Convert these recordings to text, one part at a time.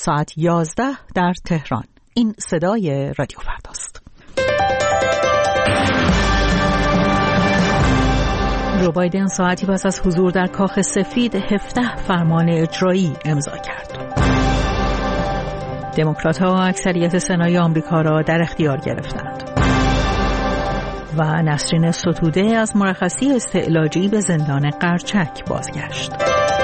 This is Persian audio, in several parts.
ساعت 11 در تهران. این صدای رادیو فرداست. جو بایدن ساعتی پس از حضور در کاخ سفید 17 فرمان اجرایی امضا کرد. دموکرات‌ها اکثریت سنای آمریکا را در اختیار گرفتند. و نسرین ستوده از مرخصی استعلاجی به زندان قرچک بازگشت.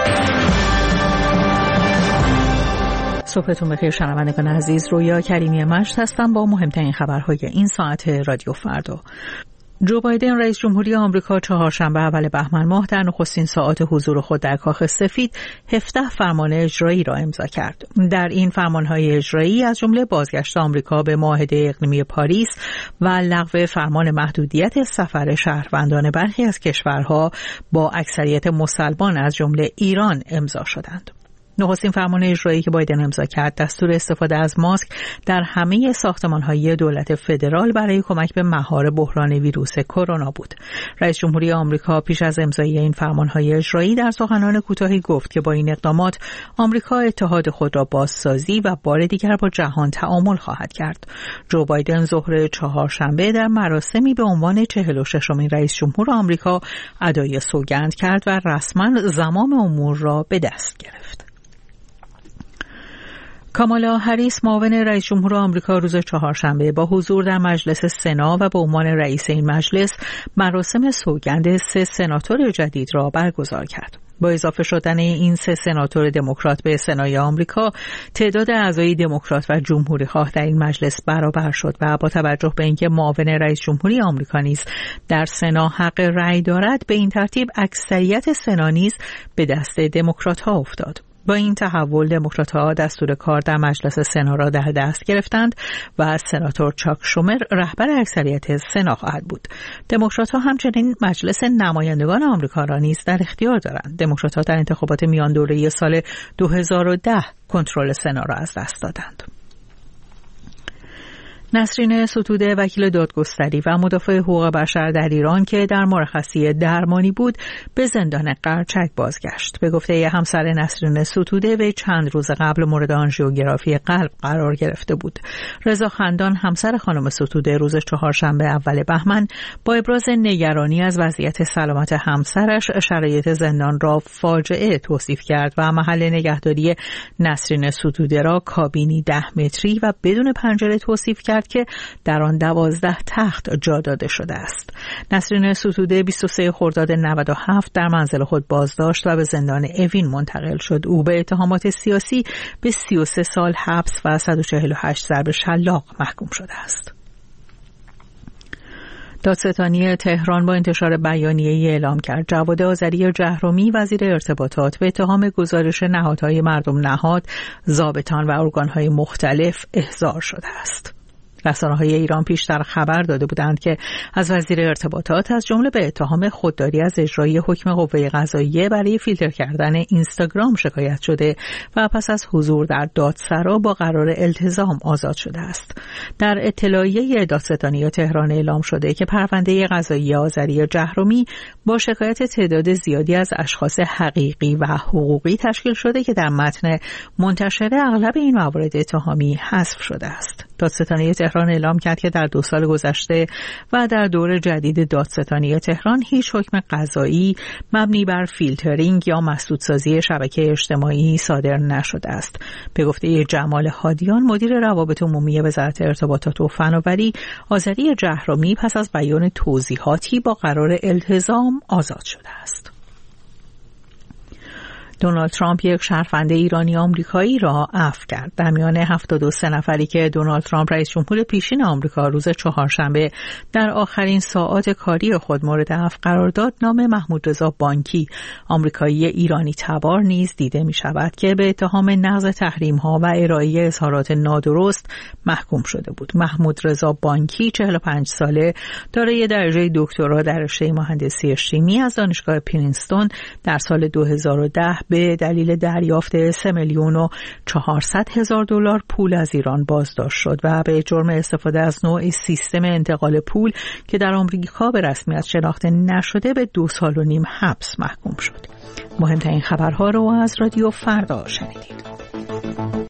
صبحتون بخیر شنوندگان عزیز، رویا کریمی مجد هستم با مهمترین خبرهای این ساعت رادیو فردا. جو بایدن رئیس جمهوری آمریکا چهارشنبه اول بهمن ماه در نخستین ساعات حضور خود در کاخ سفید 17 فرمان اجرایی را امضا کرد. در این فرمانهای اجرایی از جمله بازگشت آمریکا به معاهده اقلیمی پاریس و لغو فرمان محدودیت سفر شهروندان برخی از کشورها با اکثریت مسلمان از جمله ایران امضا شدند. نخستین فرمان اجرایی که بایدن امضا کرد دستور استفاده از ماسک در همه ساختمان‌های دولت فدرال برای کمک به مهار بحران ویروس کرونا بود. رئیس جمهوری آمریکا پیش از امضای این فرمان‌های اجرایی در سخنان کوتاهی گفت که با این اقدامات آمریکا اتحاد خود را بازسازی و بار دیگر با جهان تعامل خواهد کرد. جو بایدن ظهر چهارشنبه در مراسمی به عنوان 46مین رئیس جمهور آمریکا ادای سوگند کرد و رسما زمام امور را به دست گرفت. کامالا هریس معاون رئیس جمهور آمریکا روز چهارشنبه با حضور در مجلس سنا و به عنوان رئیس این مجلس مراسم سوگند 3 سناتور جدید را برگزار کرد. با اضافه شدن این 3 سناتور دموکرات به سنای آمریکا، تعداد اعضای دموکرات و جمهوری‌خواه در این مجلس برابر شد و با توجه به اینکه معاون رئیس جمهوری آمریکا نیز در سنا حق رأی دارد، به این ترتیب اکثریت سنا نیز به دست دموکرات‌ها افتاد. با این تحول دموکرات‌ها دستور کار در مجلس سنا را در دست گرفتند و سناتور چاک شومر رهبر اکثریت سنا خواهد بود. دموکرات‌ها همچنین مجلس نمایندگان آمریکا را نیز در اختیار دارند. دموکرات‌ها در انتخابات میان دوره سال 2010 کنترل سنا را از دست دادند. نسرین ستوده وکیل دادگستری و مدافع حقوق بشر در ایران که در مرخصی درمانی بود به زندان قرچک بازگشت. به گفته همسر نسرین ستوده وی چند روز قبل مورد آنژیوگرافی قلب قرار گرفته بود. رضا خندان همسر خانم ستوده روز چهارشنبه اول بهمن با ابراز نگرانی از وضعیت سلامت همسرش شرایط زندان را فاجعه توصیف کرد و محل نگهداری نسرین ستوده را کابینی 10 متری و بدون پنجره توصیف کرد که در آن 12 تخت جا داده شده است. نسرین ستوده 23 خرداد 97 در منزل خود بازداشت و به زندان اوین منتقل شد. او به اتهامات سیاسی به 33 سال حبس و 148 ضرب شلاق محکوم شده است. دادستانی تهران با انتشار بیانیه‌ای اعلام کرد جواد آذری جهرمی وزیر ارتباطات به اتهام گزارش نهادهای مردم نهاد، ضابطان و ارگان‌های مختلف احضار شده است. رسانه‌های ایران پیشتر خبر داده بودند که از وزیر ارتباطات از جمله به اتهام خودداری از اجرای حکم قوه قضاییه برای فیلتر کردن اینستاگرام شکایت شده و پس از حضور در دادسرا با قرار التزام آزاد شده است. در اطلاعیه دادستانی تهران اعلام شده که پرونده قضایی آذری جهرمی با شکایت تعداد زیادی از اشخاص حقیقی و حقوقی تشکیل شده که در متن منتشر اغلب این موارد اتهامی حذف شده است. دادستانی تهران اعلام کرد که در 2 سال گذشته و در دور جدید دادستانی تهران هیچ حکم قضایی مبنی بر فیلترینگ یا مسدودسازی شبکه اجتماعی صادر نشده است. به گفته جمال هادیان مدیر روابط عمومی وزارت ارتباطات و فناوری، آذری جهرمی پس از بیان توضیحاتی با قرار التزام آزاد شده است. دونالد ترامپ یک شهروند ایرانی آمریکایی را عفو کرد. در میان 72 نفری که دونالد ترامپ رئیس جمهور پیشین آمریکا روز چهارشنبه در آخرین ساعات کاری خود مورد عفو قرار داد، نام محمود رضا بانکی، آمریکایی ایرانی تبار نیز دیده می شود که به اتهام نقض تحریم ها و ارائه اظهارات نادرست محکوم شده بود. محمود رضا بانکی 45 ساله، دارای درجه دکترا در رشته مهندسی شیمی از دانشگاه پرینستون، در سال 2010 به دلیل دریافت 3,400,000 دلار پول از ایران بازداشت شد و به جرم استفاده از نوع سیستم انتقال پول که در آمریکا به رسمیت شناخته نشده به 2.5 سال حبس محکوم شد. مهمترین خبرها رو از رادیو فردا شنیدید.